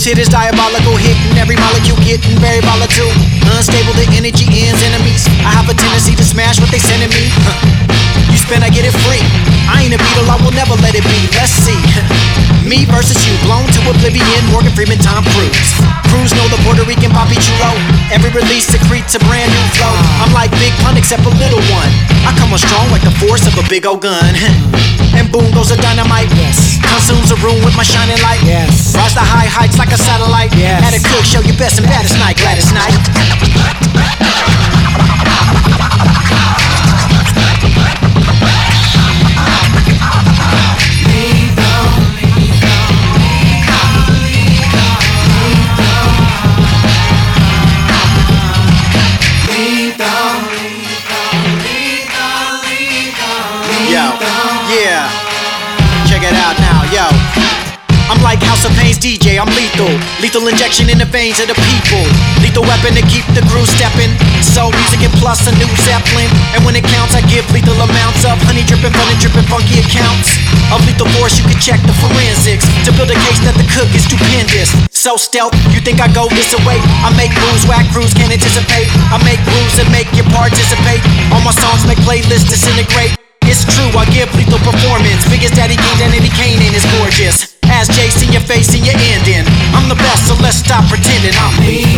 hit is diabolical, hitting every molecule, getting very volatile. Unstable, the energy ends enemies. I have a tendency to smash what they sending me. You spend, I get it free. I ain't a Beatle, I will never let it be. Let's see. Me versus you, blown to oblivion. Morgan Freeman, Tom Cruise. Cruise know the Puerto Rican Papi Chulo. Every release secretes a brand new flow. I'm like Big Pun except a little one. I come on strong like the force of a big old gun. And boom goes a dynamite. Yes. Consumes a room with my shining light. Yes. Rise to high heights like a satellite. Yes. At a cook, show your best and baddest night, Gladys Knight. Yeah, check it out now, yo. I'm like House of Pain's DJ, I'm lethal. Lethal injection in the veins of the people. Lethal weapon to keep the crew stepping. Soul music and plus a new Zeppelin. And when it counts, I give lethal amounts of honey dripping, fun and dripping funky accounts of lethal force. You can check the forensics to build a case that the cook is stupendous. So stealth, you think I go this away? I make moves, whack crews can't anticipate. I make grooves that make you participate. All my songs make playlists disintegrate. It's true, I give lethal performance. Biggest Daddy King, Danny Kanan is gorgeous. As Jason, your face and your ending. I'm the best, so let's stop pretending I'm me.